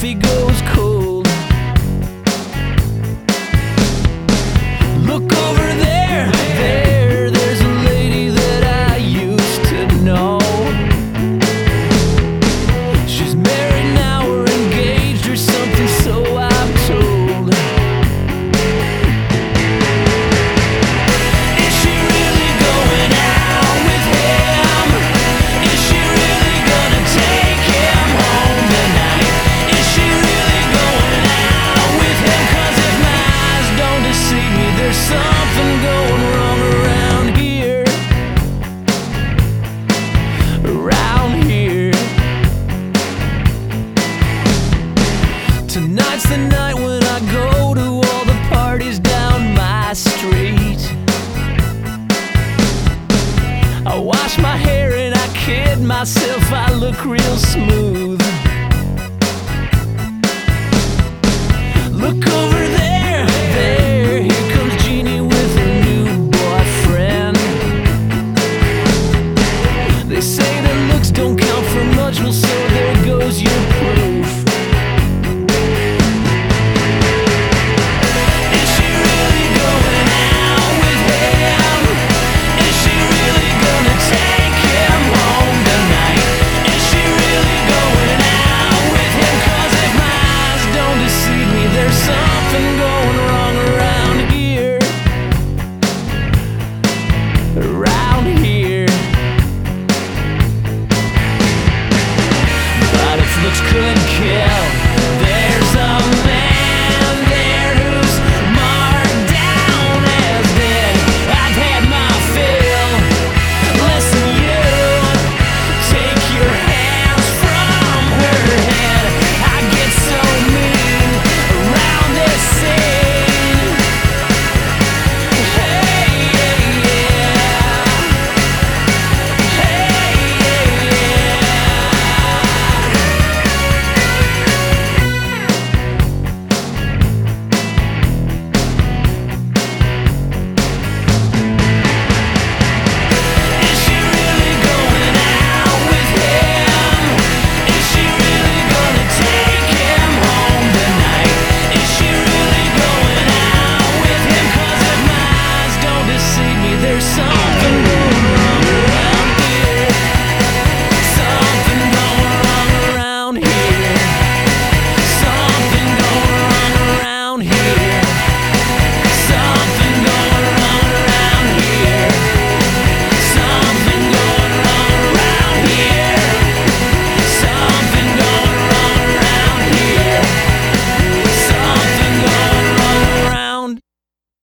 coffee goes cold. Look over there, there's a lady that I used to know. She's married now or engaged or something, so I'm told. Is she really going out with him? Is she really gonna take him home tonight? Is she really going out with him? 'Cause if my eyes don't deceive me, there's something going wrong around here. Around here. Tonight's the night when I go to all the parties down my street. I wash my hair and I kid myself I look real smooth. Look over there, here comes Jeannie with her new boyfriend. They say that looks don't count for much, well so there goes your proof. Is she really going out with him? Is she really gonna take him home tonight? Is she really going out with him? 'Cause if my eyes don't deceive me, there's something going wrong around here. Around here. But if looks could kill,